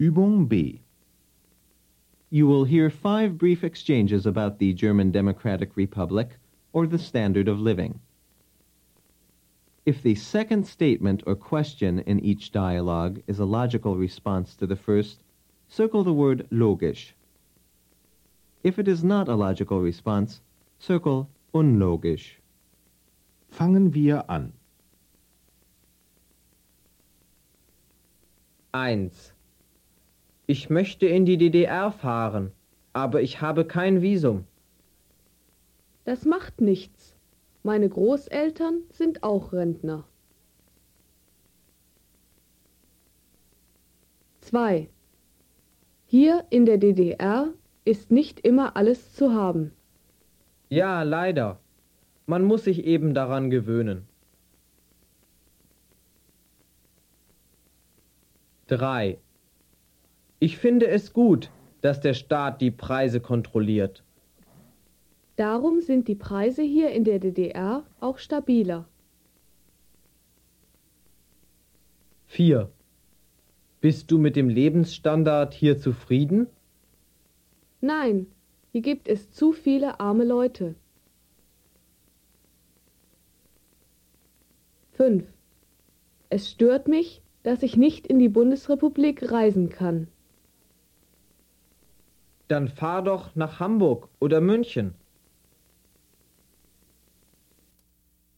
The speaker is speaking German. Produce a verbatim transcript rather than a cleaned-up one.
Übung B. You will hear five brief exchanges about the German Democratic Republic or the standard of living. If the second statement or question in each dialogue is a logical response to the first, circle the word logisch. If it is not a logical response, circle unlogisch. Fangen wir an. eins. Ich möchte in die D D R fahren, aber ich habe kein Visum. Das macht nichts. Meine Großeltern sind auch Rentner. zwei. Hier in der D D R ist nicht immer alles zu haben. Ja, leider. Man muss sich eben daran gewöhnen. drei. Ich finde es gut, dass der Staat die Preise kontrolliert. Darum sind die Preise hier in der D D R auch stabiler. vier. Bist du mit dem Lebensstandard hier zufrieden? Nein, hier gibt es zu viele arme Leute. fünf. Es stört mich, dass ich nicht in die Bundesrepublik reisen kann. Dann fahr doch nach Hamburg oder München.